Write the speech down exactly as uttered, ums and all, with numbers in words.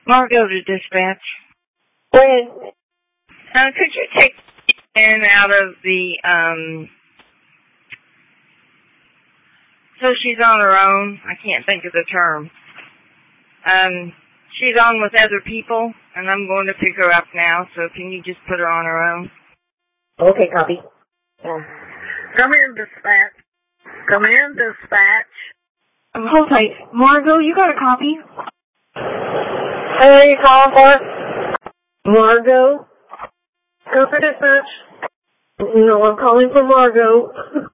Margot to dispatch. When? Uh, could you take Ann out of the, um, so she's on her own? I can't think of the term. Um, she's on with other people, and I'm going to pick her up now, so can you just put her on her own? Okay, copy. Uh, Come in, dispatch. Come in, dispatch. Um, hold tight. Margot, you got a copy? Hey, are you calling for? Margot? Go for dispatch. No, I'm calling for Margot.